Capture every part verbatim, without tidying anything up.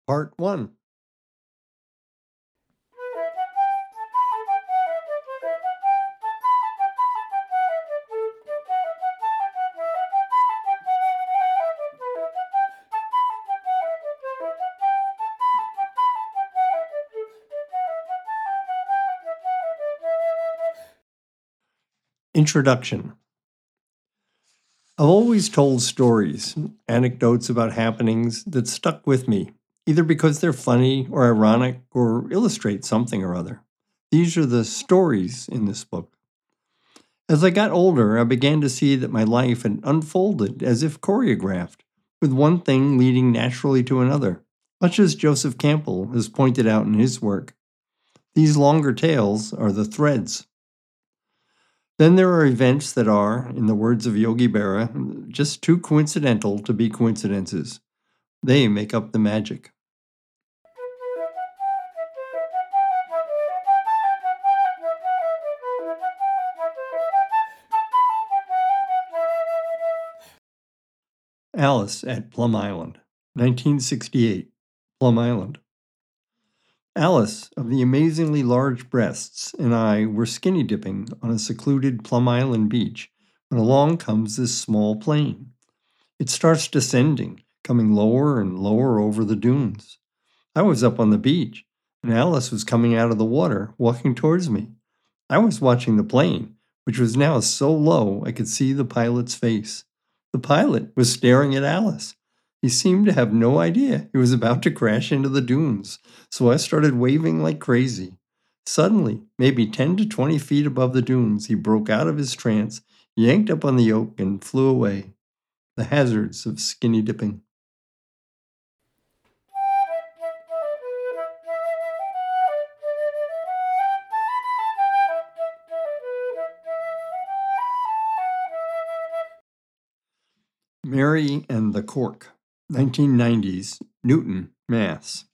Part one. Introduction. I've always told stories, anecdotes about happenings that stuck with me, either because they're funny or ironic or illustrate something or other. These are the stories in this book. As I got older, I began to see that my life had unfolded as if choreographed, with one thing leading naturally to another, much as Joseph Campbell has pointed out in his work. These longer tales are the threads. Then there are events that are, in the words of Yogi Berra, just too coincidental to be coincidences. They make up the magic. Alice at Plum Island, nineteen sixty-eight, Plum Island. Alice, of the amazingly large breasts, and I were skinny dipping on a secluded Plum Island beach when along comes this small plane. It starts descending, coming lower and lower over the dunes. I was up on the beach, and Alice was coming out of the water, walking towards me. I was watching the plane, which was now so low I could see the pilot's face. The pilot was staring at Alice. He seemed to have no idea he was about to crash into the dunes, so I started waving like crazy. Suddenly, maybe ten to twenty feet above the dunes, he broke out of his trance, yanked up on the yoke, and flew away. The hazards of skinny dipping. Mary and the Cork, nineteen nineties, Newton, Mass.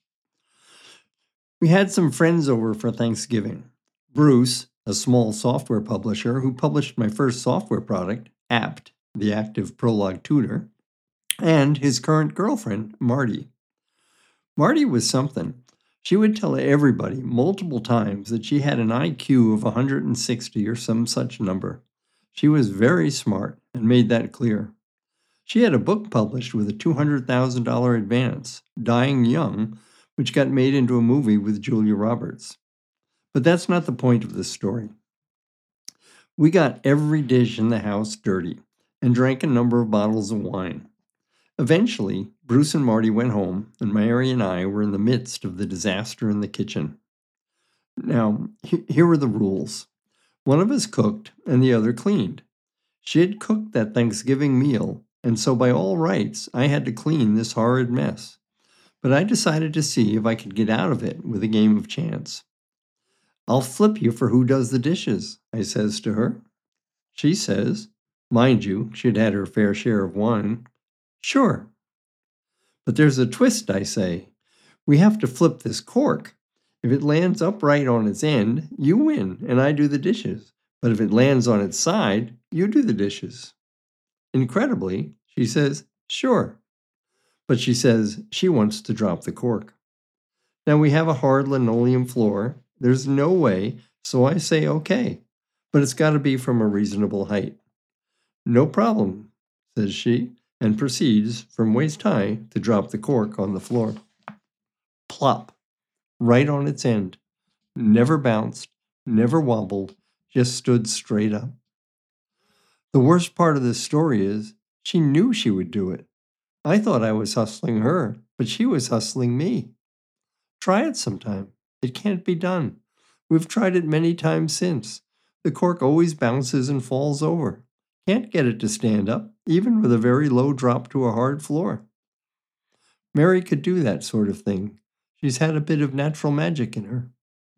We had some friends over for Thanksgiving. Bruce, a small software publisher who published my first software product, Apt, the Active Prologue Tutor, and his current girlfriend, Marty. Marty was something. She would tell everybody multiple times that she had an I Q of one hundred sixty or some such number. She was very smart and made that clear. She had a book published with a two hundred thousand dollars advance, Dying Young, which got made into a movie with Julia Roberts. But that's not the point of this story. We got every dish in the house dirty and drank a number of bottles of wine. Eventually, Bruce and Marty went home, and Mary and I were in the midst of the disaster in the kitchen. Now, he- here were the rules. One of us cooked, and the other cleaned. She had cooked that Thanksgiving meal, and so by all rights, I had to clean this horrid mess. But I decided to see if I could get out of it with a game of chance. "I'll flip you for who does the dishes," I says to her. She says, mind you, she'd had her fair share of wine, "Sure." "But there's a twist," I say. "We have to flip this cork. If it lands upright on its end, you win, and I do the dishes. But if it lands on its side, you do the dishes." Incredibly, she says, "Sure." But she says she wants to drop the cork. Now we have a hard linoleum floor. There's no way, so I say okay, but it's got to be from a reasonable height. "No problem," says she, and proceeds, from waist high, to drop the cork on the floor. Plop, right on its end. Never bounced, never wobbled, just stood straight up. The worst part of this story is she knew she would do it. I thought I was hustling her, but she was hustling me. Try it sometime. It can't be done. We've tried it many times since. The cork always bounces and falls over. Can't get it to stand up, even with a very low drop to a hard floor. Mary could do that sort of thing. She's had a bit of natural magic in her.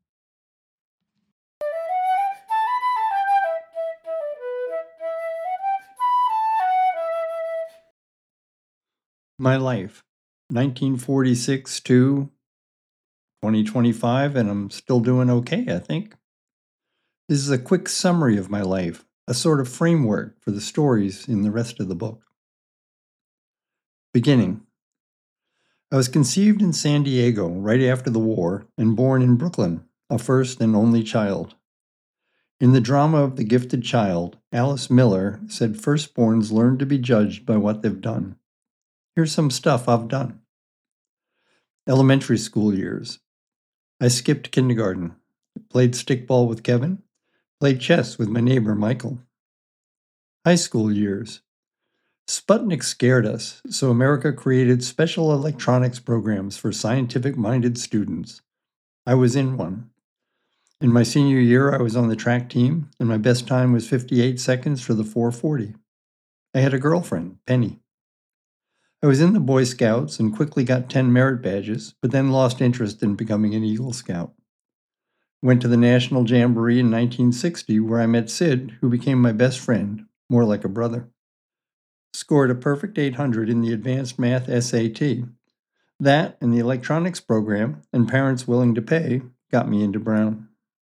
My life, nineteen forty-six to twenty twenty-five, and I'm still doing okay, I think. This is a quick summary of my life, a sort of framework for the stories in the rest of the book. Beginning. I was conceived in San Diego right after the war and born in Brooklyn, a first and only child. In the drama of The Gifted Child, Alice Miller said firstborns learn to be judged by what they've done. Here's some stuff I've done. Elementary school years. I skipped kindergarten, played stickball with Kevin, played chess with my neighbor Michael. High school years. Sputnik scared us, so America created special electronics programs for scientific-minded students. I was in one. In my senior year, I was on the track team, and my best time was fifty-eight seconds for the four forty. I had a girlfriend, Penny. I was in the Boy Scouts and quickly got ten merit badges, but then lost interest in becoming an Eagle Scout. Went to the National Jamboree in nineteen sixty, where I met Sid, who became my best friend, more like a brother. Scored a perfect eight hundred in the Advanced Math S A T. That and the electronics program, and parents willing to pay, got me into Brown.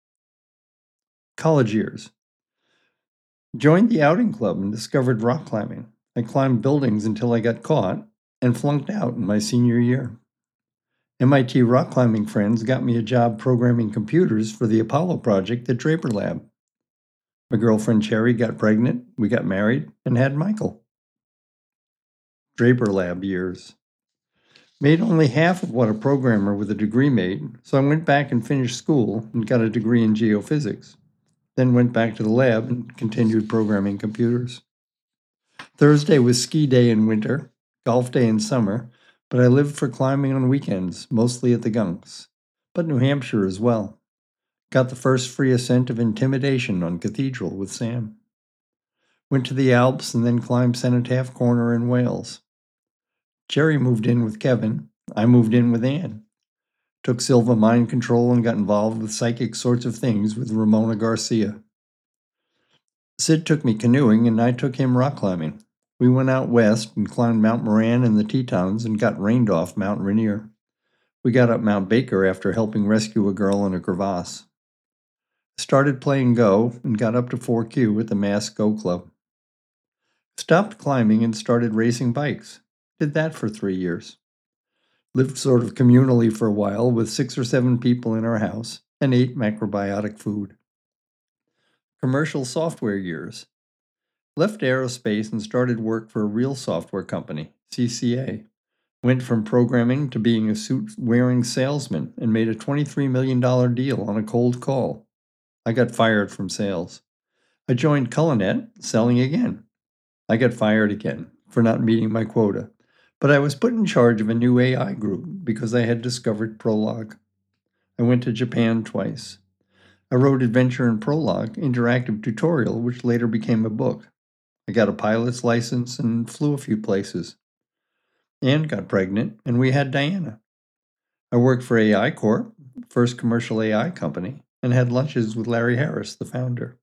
College years. Joined the outing club and discovered rock climbing. I climbed buildings until I got caught and flunked out in my senior year. M I T rock climbing friends got me a job programming computers for the Apollo project at Draper Lab. My girlfriend Cherry got pregnant, we got married, and had Michael. Draper Lab years. Made only half of what a programmer with a degree made, so I went back and finished school and got a degree in geophysics. Then went back to the lab and continued programming computers. Thursday was ski day in winter, golf day in summer, but I lived for climbing on weekends, mostly at the Gunks, but New Hampshire as well. Got the first free ascent of Intimidation on Cathedral with Sam. Went to the Alps and then climbed Cenotaph Corner in Wales. Jerry moved in with Kevin. I moved in with Ann. Took Silva mind control and got involved with psychic sorts of things with Ramona Garcia. Sid took me canoeing and I took him rock climbing. We went out west and climbed Mount Moran and the Tetons and got rained off Mount Rainier. We got up Mount Baker after helping rescue a girl in a crevasse. Started playing Go and got up to four Q at the Mass Go Club. Stopped climbing and started racing bikes. Did that for three years. Lived sort of communally for a while with six or seven people in our house and ate macrobiotic food. Commercial software years. Left aerospace and started work for a real software company, C C A. Went from programming to being a suit-wearing salesman and made a twenty-three million dollars deal on a cold call. I got fired from sales. I joined Culinet, selling again. I got fired again for not meeting my quota, but I was put in charge of a new A I group because I had discovered Prolog. I went to Japan twice. I wrote Adventure in Prolog, interactive tutorial, which later became a book. I got a pilot's license and flew a few places. Ann got pregnant, and we had Diana. I worked for A I Corp, first commercial A I company, and had lunches with Larry Harris, the founder.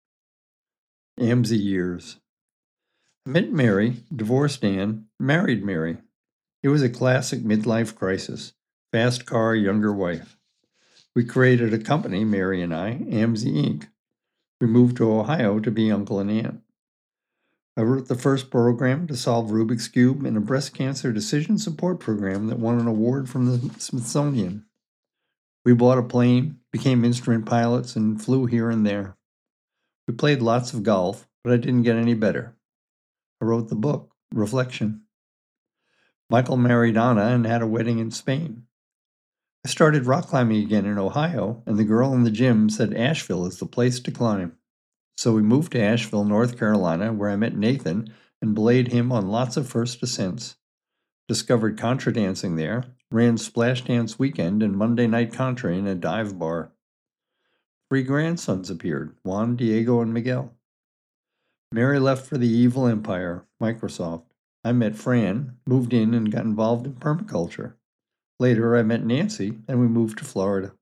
A M S I years. I met Mary, divorced Ann, married Mary. It was a classic midlife crisis. Fast car, younger wife. We created a company, Mary and I, A M S I Incorporated. We moved to Ohio to be uncle and aunt. I wrote the first program to solve Rubik's Cube in a breast cancer decision support program that won an award from the Smithsonian. We bought a plane, became instrument pilots, and flew here and there. We played lots of golf, but I didn't get any better. I wrote the book, Reflection. Michael married Anna and had a wedding in Spain. I started rock climbing again in Ohio, and the girl in the gym said Asheville is the place to climb. So we moved to Asheville, North Carolina, where I met Nathan and belayed him on lots of first ascents. Discovered contra dancing there, ran Splash Dance Weekend and Monday Night Contra in a dive bar. Three grandsons appeared, Juan, Diego, and Miguel. Mary left for the evil empire, Microsoft. I met Fran, moved in, and got involved in permaculture. Later, I met Nancy, and we moved to Florida.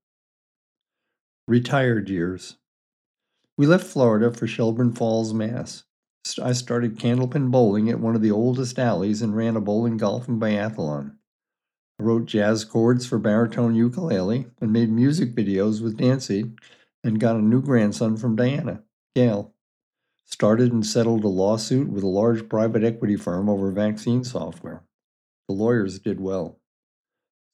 Retired years. We left Florida for Shelburne Falls, Mass. I started candlepin bowling at one of the oldest alleys and ran a bowling golf and biathlon. I wrote jazz chords for baritone ukulele and made music videos with Nancy and got a new grandson from Diana, Gail. Started and settled a lawsuit with a large private equity firm over vaccine software. The lawyers did well.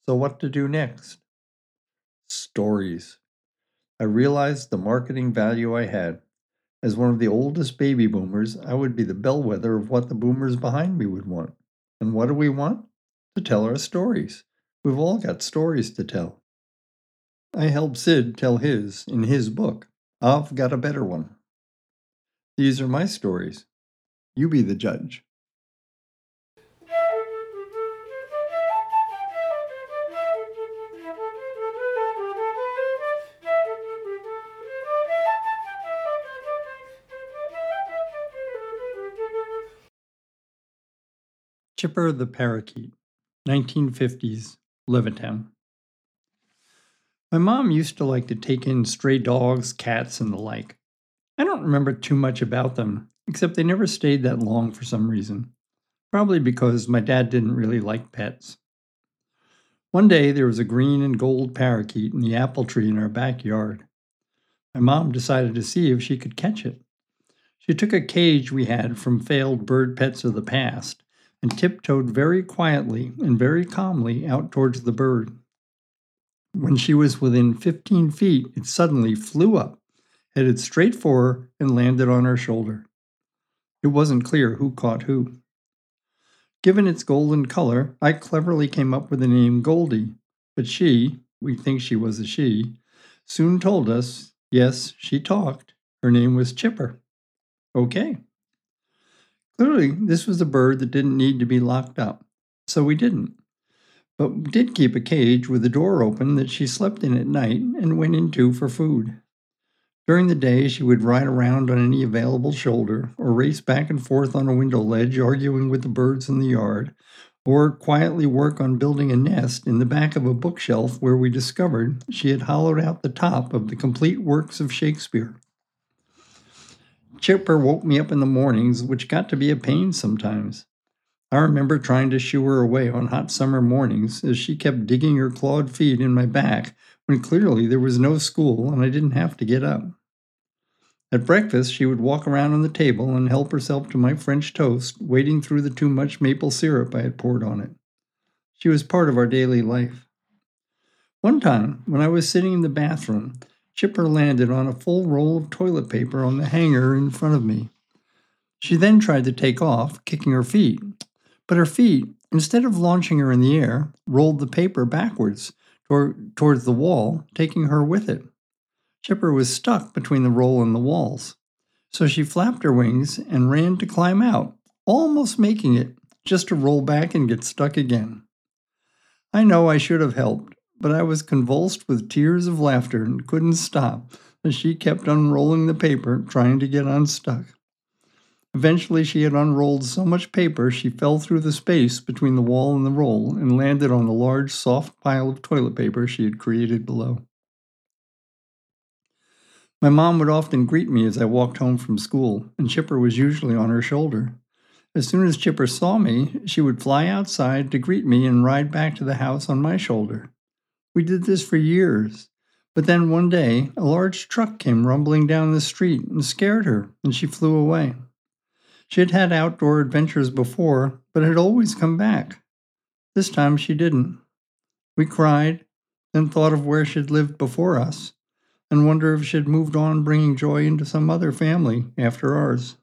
So what to do next? Stories. I realized the marketing value I had. As one of the oldest baby boomers, I would be the bellwether of what the boomers behind me would want. And what do we want? To tell our stories. We've all got stories to tell. I helped Sid tell his in his book. I've got a better one. These are my stories. You be the judge. Chipper the Parakeet, nineteen fifties, Levittown. My mom used to like to take in stray dogs, cats, and the like. I don't remember too much about them, except they never stayed that long for some reason. Probably because my dad didn't really like pets. One day there was a green and gold parakeet in the apple tree in our backyard. My mom decided to see if she could catch it. She took a cage we had from failed bird pets of the past and tiptoed very quietly and very calmly out towards the bird. When she was within fifteen feet, it suddenly flew up, headed straight for her, and landed on her shoulder. It wasn't clear who caught who. Given its golden color, I cleverly came up with the name Goldie, but she, we think she was a she, soon told us, yes, she talked, her name was Chipper. Okay. Clearly, this was a bird that didn't need to be locked up, so we didn't. But we did keep a cage with the door open that she slept in at night and went into for food. During the day, she would ride around on any available shoulder, or race back and forth on a window ledge arguing with the birds in the yard, or quietly work on building a nest in the back of a bookshelf where we discovered she had hollowed out the top of the complete works of Shakespeare. Chipper woke me up in the mornings, which got to be a pain sometimes. I remember trying to shoo her away on hot summer mornings as she kept digging her clawed feet in my back when clearly there was no school and I didn't have to get up. At breakfast, she would walk around on the table and help herself to my French toast, wading through the too much maple syrup I had poured on it. She was part of our daily life. One time, when I was sitting in the bathroom, Chipper landed on a full roll of toilet paper on the hanger in front of me. She then tried to take off, kicking her feet, but her feet, instead of launching her in the air, rolled the paper backwards toward, towards the wall, taking her with it. Chipper was stuck between the roll and the walls, so she flapped her wings and ran to climb out, almost making it, just to roll back and get stuck again. I know I should have helped, but I was convulsed with tears of laughter and couldn't stop as she kept unrolling the paper, trying to get unstuck. Eventually, she had unrolled so much paper she fell through the space between the wall and the roll and landed on the large, soft pile of toilet paper she had created below. My mom would often greet me as I walked home from school, and Chipper was usually on her shoulder. As soon as Chipper saw me, she would fly outside to greet me and ride back to the house on my shoulder. We did this for years, but then one day a large truck came rumbling down the street and scared her, and she flew away. She had had outdoor adventures before, but had always come back. This time she didn't. We cried, then thought of where she'd lived before us, and wonder if she'd moved on bringing joy into some other family after ours.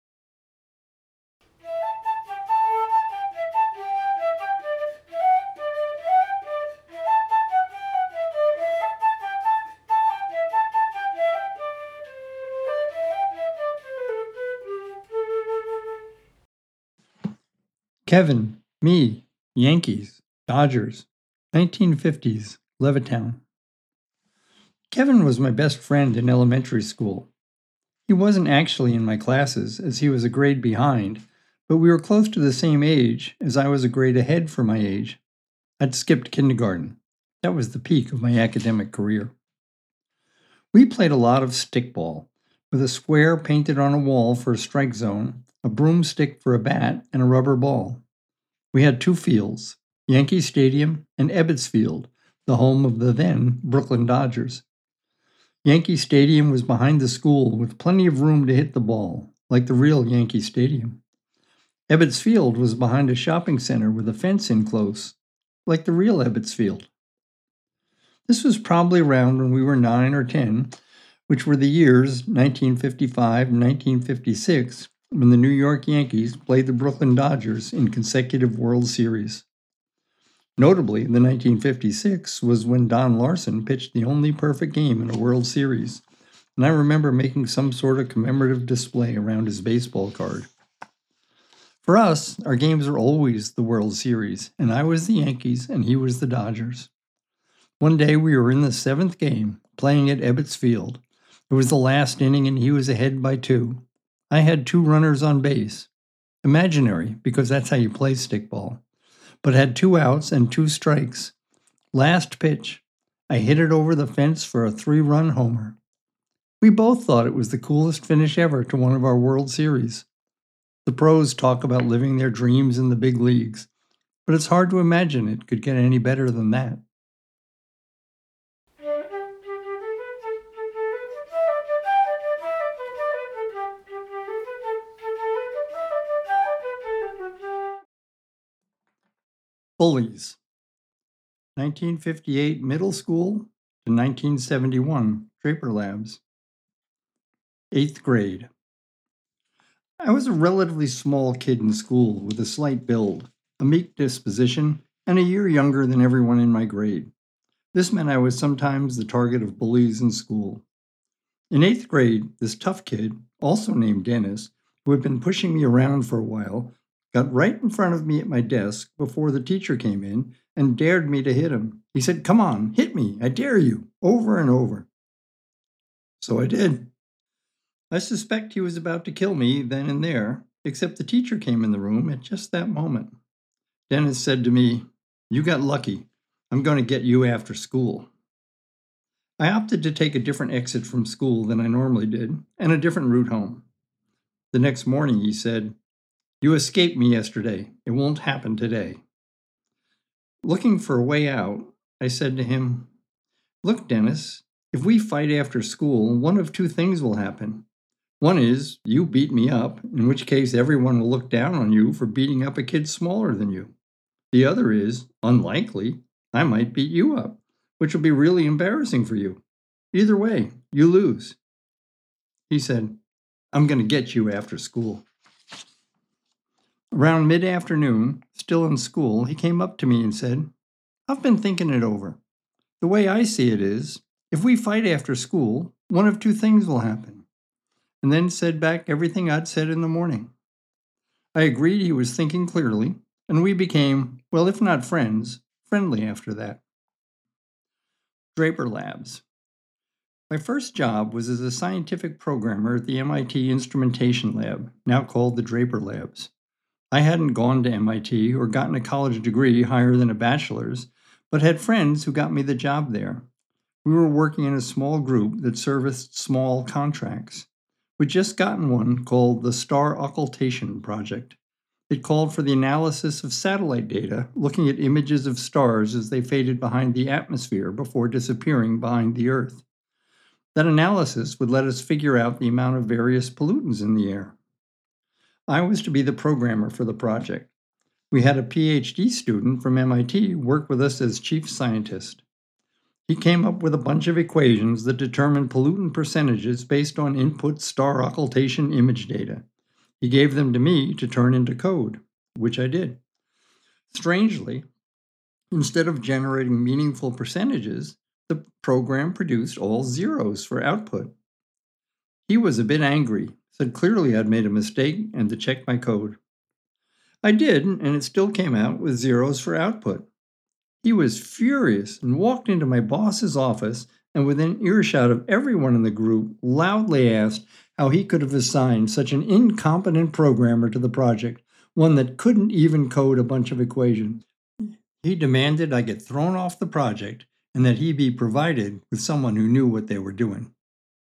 Kevin, me, Yankees, Dodgers, nineteen fifties, Levittown. Kevin was my best friend in elementary school. He wasn't actually in my classes, as he was a grade behind, but we were close to the same age, as I was a grade ahead for my age. I'd skipped kindergarten. That was the peak of my academic career. We played a lot of stickball, with a square painted on a wall for a strike zone, a broomstick for a bat, and a rubber ball. We had two fields, Yankee Stadium and Ebbets Field, the home of the then Brooklyn Dodgers. Yankee Stadium was behind the school with plenty of room to hit the ball, like the real Yankee Stadium. Ebbets Field was behind a shopping center with a fence in close, like the real Ebbets Field. This was probably around when we were nine or ten, which were the years nineteen fifty-five and nineteen fifty-six, when the New York Yankees played the Brooklyn Dodgers in consecutive World Series. Notably, the nineteen fifty-six was when Don Larson pitched the only perfect game in a World Series, and I remember making some sort of commemorative display around his baseball card. For us, our games are always the World Series, and I was the Yankees and he was the Dodgers. One day we were in the seventh game, playing at Ebbets Field. It was the last inning and he was ahead by two. I had two runners on base. Imaginary, because that's how you play stickball. But had two outs and two strikes. Last pitch, I hit it over the fence for a three-run homer. We both thought it was the coolest finish ever to one of our World Series. The pros talk about living their dreams in the big leagues, but it's hard to imagine it could get any better than that. Bullies. nineteen fifty-eight middle school to nineteen seventy-one Draper Labs. Eighth grade. I was a relatively small kid in school with a slight build, a meek disposition, and a year younger than everyone in my grade. This meant I was sometimes the target of bullies in school. In eighth grade, this tough kid, also named Dennis, who had been pushing me around for a while, got right in front of me at my desk before the teacher came in and dared me to hit him. He said, "Come on, hit me, I dare you," over and over. So I did. I suspect he was about to kill me then and there, except the teacher came in the room at just that moment. Dennis said to me, "You got lucky. I'm going to get you after school." I opted to take a different exit from school than I normally did, and a different route home. The next morning he said, "You escaped me yesterday. It won't happen today." Looking for a way out, I said to him, "Look, Dennis, if we fight after school, one of two things will happen. One is, you beat me up, in which case everyone will look down on you for beating up a kid smaller than you. The other is, unlikely, I might beat you up, which will be really embarrassing for you. Either way, you lose." He said, "I'm going to get you after school." Around mid-afternoon, still in school, he came up to me and said, "I've been thinking it over. The way I see it is, if we fight after school, one of two things will happen." And then said back everything I'd said in the morning. I agreed he was thinking clearly, and we became, well, if not friends, friendly after that. Draper Labs. My first job was as a scientific programmer at the M I T Instrumentation Lab, now called the Draper Labs. I hadn't gone to M I T or gotten a college degree higher than a bachelor's, but had friends who got me the job there. We were working in a small group that serviced small contracts. We'd just gotten one called the Star Occultation Project. It called for the analysis of satellite data, looking at images of stars as they faded behind the atmosphere before disappearing behind the Earth. That analysis would let us figure out the amount of various pollutants in the air. I was to be the programmer for the project. We had a P H D student from M I T work with us as chief scientist. He came up with a bunch of equations that determined pollutant percentages based on input star occultation image data. He gave them to me to turn into code, which I did. Strangely, instead of generating meaningful percentages, the program produced all zeros for output. He was a bit angry, said clearly I'd made a mistake and to check my code. I did, and it still came out with zeros for output. He was furious and walked into my boss's office and within earshot of everyone in the group loudly asked how he could have assigned such an incompetent programmer to the project, one that couldn't even code a bunch of equations. He demanded I get thrown off the project and that he be provided with someone who knew what they were doing.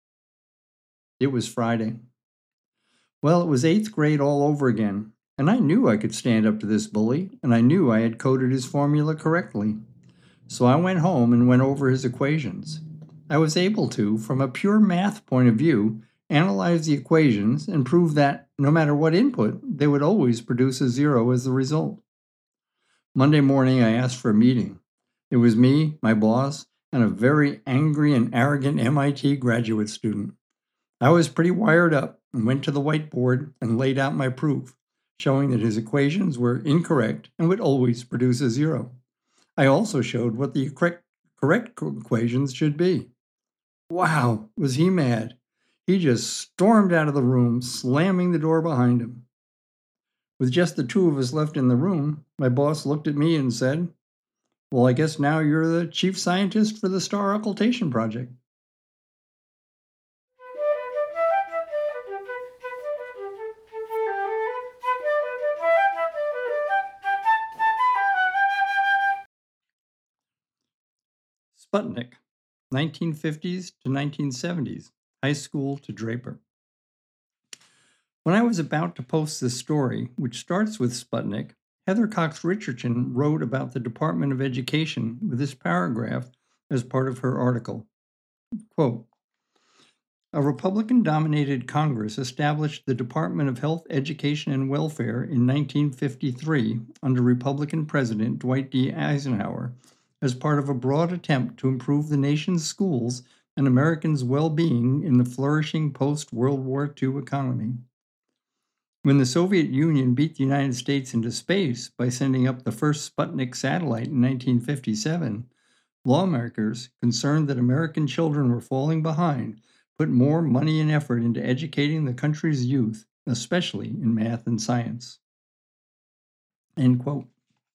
It was Friday. Well, it was eighth grade all over again, and I knew I could stand up to this bully, and I knew I had coded his formula correctly. So I went home and went over his equations. I was able to, from a pure math point of view, analyze the equations and prove that, no matter what input, they would always produce a zero as the result. Monday morning, I asked for a meeting. It was me, my boss, and a very angry and arrogant M I T graduate student. I was pretty wired up and went to the whiteboard and laid out my proof, showing that his equations were incorrect and would always produce a zero. I also showed what the correct, correct equations should be. Wow, was he mad. He just stormed out of the room, slamming the door behind him. With just the two of us left in the room, my boss looked at me and said, "Well, I guess now you're the chief scientist for the star occultation project." Sputnik, nineteen fifties to nineteen seventies, high school to Draper. When I was about to post this story, which starts with Sputnik, Heather Cox Richardson wrote about the Department of Education with this paragraph as part of her article. Quote, "A Republican-dominated Congress established the Department of Health, Education, and Welfare in nineteen fifty-three under Republican President Dwight D. Eisenhower as part of a broad attempt to improve the nation's schools and Americans' well-being in the flourishing post-World War Two economy. When the Soviet Union beat the United States into space by sending up the first Sputnik satellite in nineteen fifty-seven, lawmakers, concerned that American children were falling behind, put more money and effort into educating the country's youth, especially in math and science." End quote.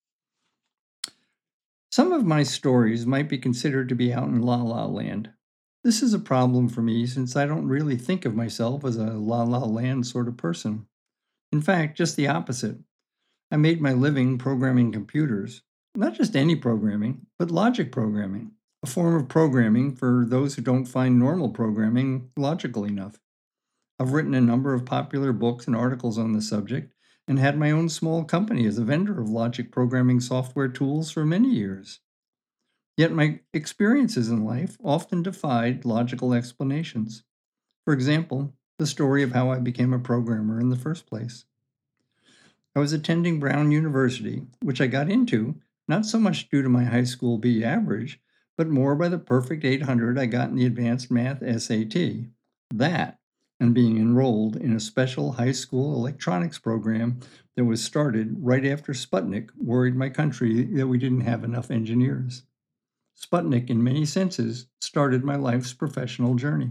Some of my stories might be considered to be out in La La Land. This is a problem for me since I don't really think of myself as a La La Land sort of person. In fact, just the opposite. I made my living programming computers. Not just any programming, but logic programming, a form of programming for those who don't find normal programming logical enough. I've written a number of popular books and articles on the subject and had my own small company as a vendor of logic programming software tools for many years. Yet my experiences in life often defied logical explanations. For example, the story of how I became a programmer in the first place. I was attending Brown University, which I got into not so much due to my high school B average, but more by the perfect eight hundred I got in the advanced math S A T. That, and being enrolled in a special high school electronics program that was started right after Sputnik worried my country that we didn't have enough engineers. Sputnik, in many senses, started my life's professional journey.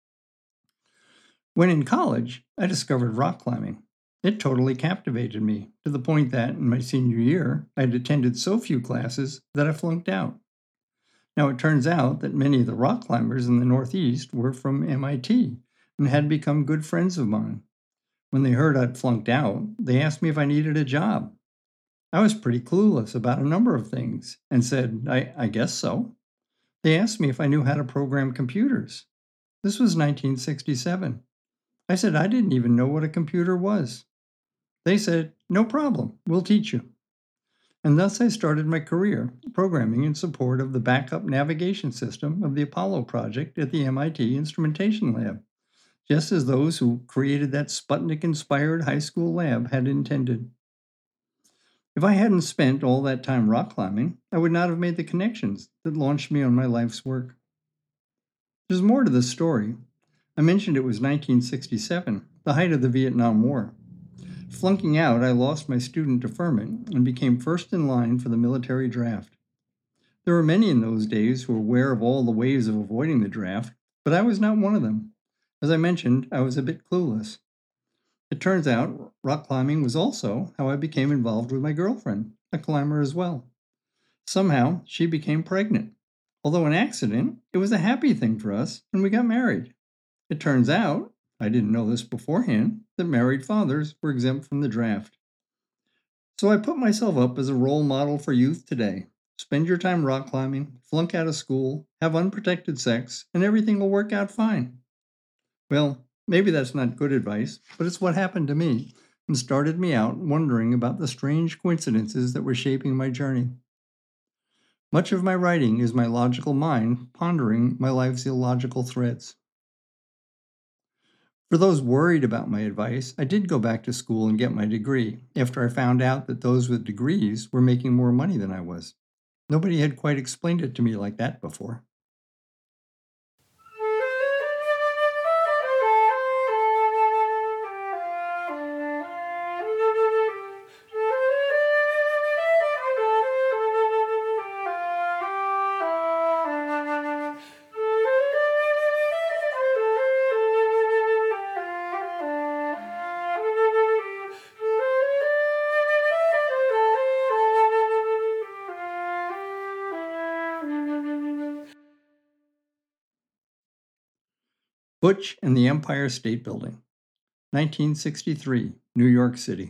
When in college, I discovered rock climbing. It totally captivated me, to the point that, in my senior year, I had attended so few classes that I flunked out. Now, it turns out that many of the rock climbers in the Northeast were from M I T and had become good friends of mine. When they heard I'd flunked out, they asked me if I needed a job. I was pretty clueless about a number of things and said, I, I guess so. They asked me if I knew how to program computers. This was nineteen sixty-seven. I said I didn't even know what a computer was. They said, "No problem, we'll teach you." And thus I started my career programming in support of the backup navigation system of the Apollo project at the M I T Instrumentation Lab, just as those who created that Sputnik-inspired high school lab had intended. If I hadn't spent all that time rock climbing, I would not have made the connections that launched me on my life's work. There's more to this story. I mentioned it was nineteen sixty-seven, the height of the Vietnam War. Flunking out, I lost my student deferment and became first in line for the military draft. There were many in those days who were aware of all the ways of avoiding the draft, but I was not one of them. As I mentioned, I was a bit clueless. It turns out rock climbing was also how I became involved with my girlfriend, a climber as well. Somehow, she became pregnant. Although an accident, it was a happy thing for us, and we got married. It turns out, I didn't know this beforehand, that married fathers were exempt from the draft. So I put myself up as a role model for youth today. Spend your time rock climbing, flunk out of school, have unprotected sex, and everything will work out fine. Well, maybe that's not good advice, but it's what happened to me and started me out wondering about the strange coincidences that were shaping my journey. Much of my writing is my logical mind pondering my life's illogical threads. For those worried about my advice, I did go back to school and get my degree after I found out that those with degrees were making more money than I was. Nobody had quite explained it to me like that before. Butch and the Empire State Building, nineteen sixty-three, New York City.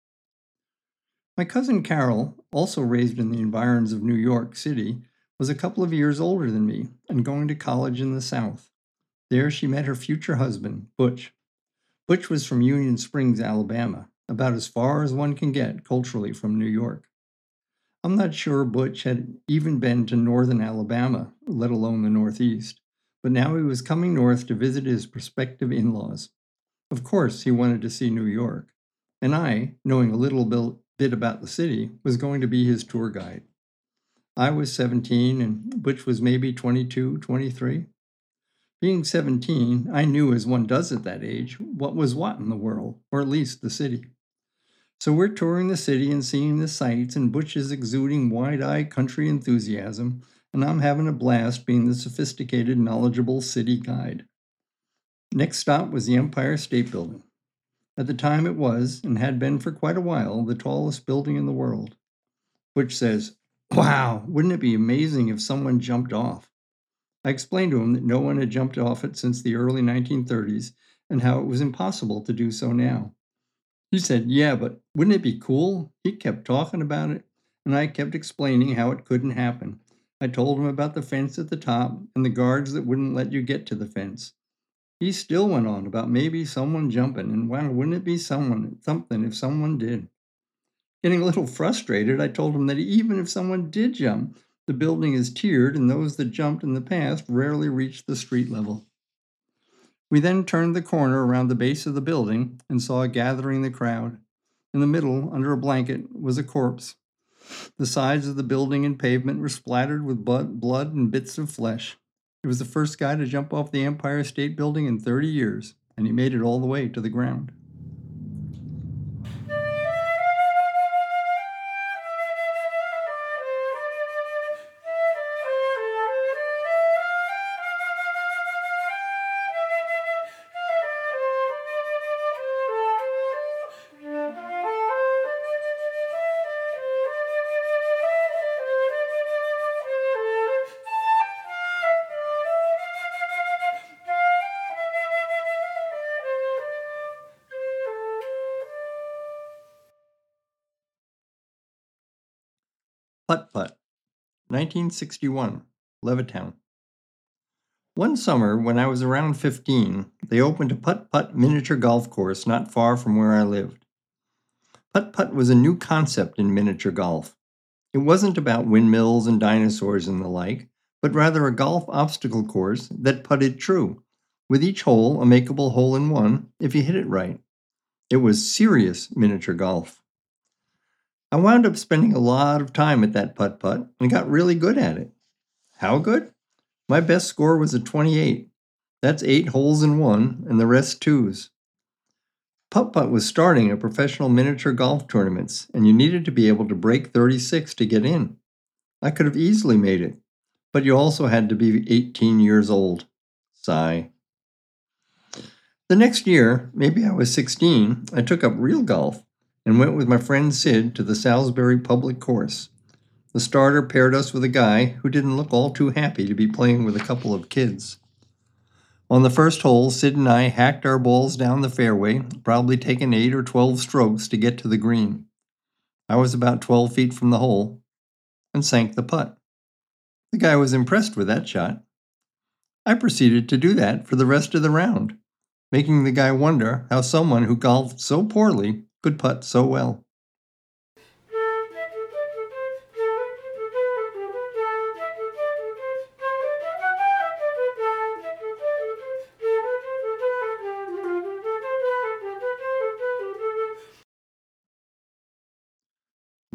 My cousin Carol, also raised in the environs of New York City, was a couple of years older than me and going to college in the South. There she met her future husband, Butch. Butch was from Union Springs, Alabama, about as far as one can get culturally from New York. I'm not sure Butch had even been to northern Alabama, let alone the Northeast, but now he was coming north to visit his prospective in-laws. Of course, he wanted to see New York, and I, knowing a little bit about the city, was going to be his tour guide. I was seventeen, and Butch was maybe twenty-two, twenty-three. Being seventeen, I knew, as one does at that age, what was what in the world, or at least the city. So we're touring the city and seeing the sights, and Butch is exuding wide-eyed country enthusiasm, and I'm having a blast being the sophisticated, knowledgeable city guide. Next stop was the Empire State Building. At the time it was, and had been for quite a while, the tallest building in the world. Butch says, "Wow, wouldn't it be amazing if someone jumped off?" I explained to him that no one had jumped off it since the early nineteen thirties, and how it was impossible to do so now. He said, "Yeah, but wouldn't it be cool?" He kept talking about it, and I kept explaining how it couldn't happen. I told him about the fence at the top and the guards that wouldn't let you get to the fence. He still went on about maybe someone jumping, and wow, wouldn't it be someone something if someone did? Getting a little frustrated, I told him that even if someone did jump, the building is tiered, and those that jumped in the past rarely reached the street level. We then turned the corner around the base of the building and saw a gathering the crowd. In the middle, under a blanket, was a corpse. The sides of the building and pavement were splattered with blood and bits of flesh. It was the first guy to jump off the Empire State Building in thirty years, and he made it all the way to the ground. Putt Putt, nineteen sixty-one, Levittown. One summer, when I was around fifteen, they opened a putt-putt miniature golf course not far from where I lived. Putt-putt was a new concept in miniature golf. It wasn't about windmills and dinosaurs and the like, but rather a golf obstacle course that putted true, with each hole a makeable hole-in-one if you hit it right. It was serious miniature golf. I wound up spending a lot of time at that putt-putt and got really good at it. How good? My best score was a twenty-eight. That's eight holes in one, and the rest twos. Putt-putt was starting at professional miniature golf tournaments, and you needed to be able to break thirty-six to get in. I could have easily made it, but you also had to be eighteen years old. Sigh. The next year, maybe I was sixteen, I took up real golf and went with my friend Sid to the Salisbury Public Course. The starter paired us with a guy who didn't look all too happy to be playing with a couple of kids. On the first hole, Sid and I hacked our balls down the fairway, probably taking eight or twelve strokes to get to the green. I was about twelve feet from the hole and sank the putt. The guy was impressed with that shot. I proceeded to do that for the rest of the round, making the guy wonder how someone who golfed so poorly could putt so well.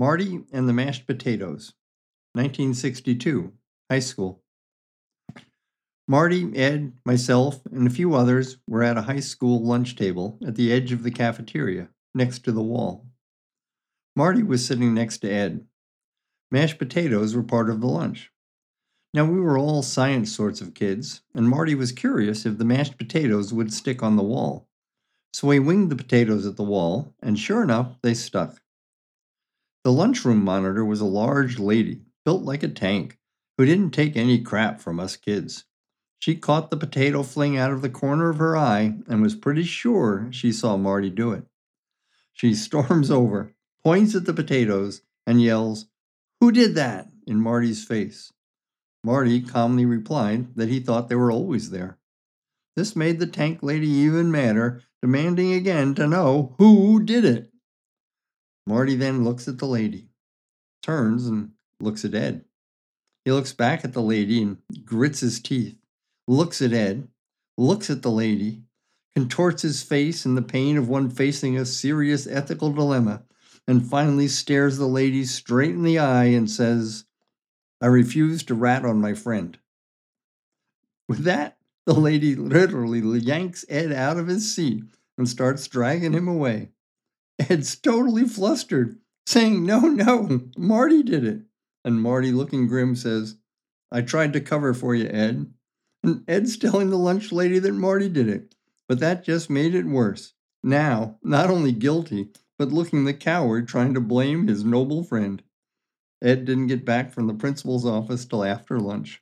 Marty and the Mashed Potatoes, nineteen sixty-two, high school. Marty, Ed, myself, and a few others were at a high school lunch table at the edge of the cafeteria, next to the wall. Marty was sitting next to Ed. Mashed potatoes were part of the lunch. Now, we were all science sorts of kids, and Marty was curious if the mashed potatoes would stick on the wall. So he winged the potatoes at the wall, and sure enough, they stuck. The lunchroom monitor was a large lady, built like a tank, who didn't take any crap from us kids. She caught the potato fling out of the corner of her eye and was pretty sure she saw Marty do it. She storms over, points at the potatoes, and yells, "Who did that?" in Marty's face. Marty calmly replied that he thought they were always there. This made the tank lady even madder, demanding again to know who did it. Marty then looks at the lady, turns and looks at Ed. He looks back at the lady and grits his teeth, looks at Ed, looks at the lady, contorts his face in the pain of one facing a serious ethical dilemma, and finally stares the lady straight in the eye and says, "I refuse to rat on my friend." With that, the lady literally yanks Ed out of his seat and starts dragging him away. Ed's totally flustered, saying, "No, no, Marty did it." And Marty, looking grim, says, "I tried to cover for you, Ed." And Ed's telling the lunch lady that Marty did it, but that just made it worse. Now, not only guilty, but looking the coward trying to blame his noble friend. Ed didn't get back from the principal's office till after lunch.